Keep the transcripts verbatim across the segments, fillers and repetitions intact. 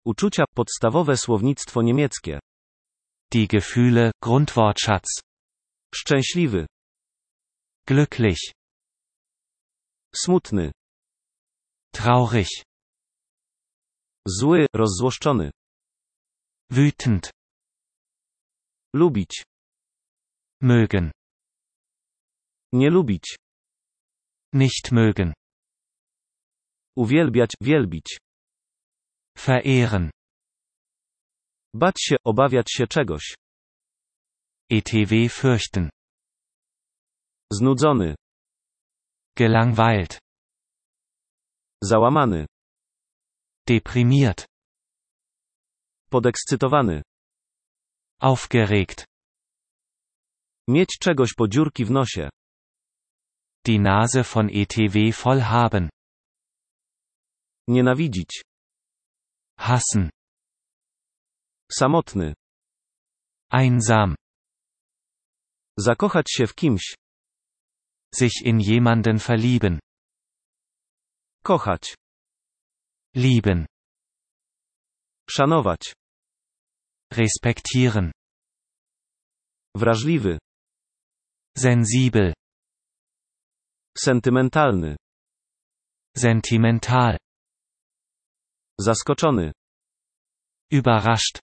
Uczucia, podstawowe słownictwo niemieckie. Die Gefühle, Grundwortschatz. Szczęśliwy. Glücklich. Smutny. Traurig. Zły, rozzłoszczony. Wütend. Lubić. Mögen. Nie lubić. Nicht mögen. Uwielbiać, wielbić. Verehren. Bać się, obawiać się czegoś. etw fürchten. Znudzony. Gelangweilt. Załamany. Deprimiert. Podekscytowany. Aufgeregt. Mieć czegoś po dziurki w nosie. Die Nase von etw voll haben. Nienawidzić. Hassen. Samotny. Einsam. Zakochać się w kimś. Sich in jemanden verlieben. Kochać. Lieben. Szanować. Respektieren. Wrażliwy. Sensibel. Sentymentalny. Sentimental. Zaskoczony. Überrascht.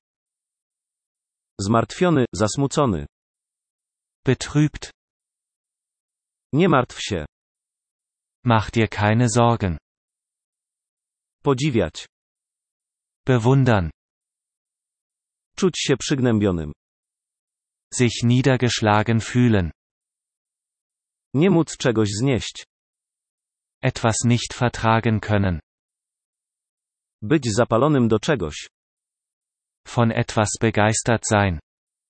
Zmartwiony, zasmucony. Betrübt. Nie martw się. Mach dir keine Sorgen. Podziwiać. Bewundern. Czuć się przygnębionym. Sich niedergeschlagen fühlen. Nie móc czegoś znieść. Etwas nicht vertragen können. Być zapalonym do czegoś. Von etwas begeistert sein.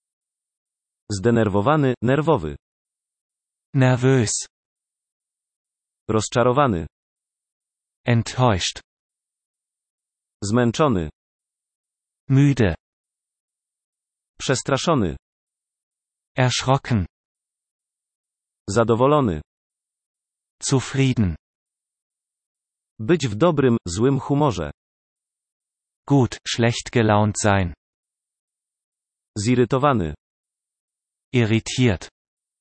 Zdenerwowany, nerwowy. Nervös. Rozczarowany. Enttäuscht. Zmęczony. Müde. Przestraszony. Erschrocken. Zadowolony. Zufrieden. Być w dobrym, złym humorze. Gut, schlecht gelaunt sein. Zirytowany. Irritiert.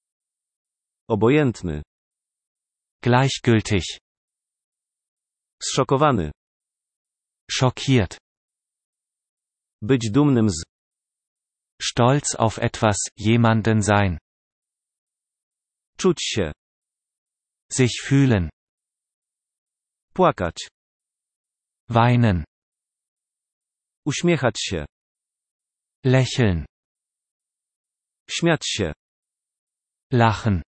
Obojętny. Gleichgültig. Zszokowany. Schockiert. Być dumnym z. Stolz auf etwas, jemanden sein. Czuć się. Sich fühlen. Płakać. Weinen. Uśmiechać się. Lächeln. Śmiać się. Lachen.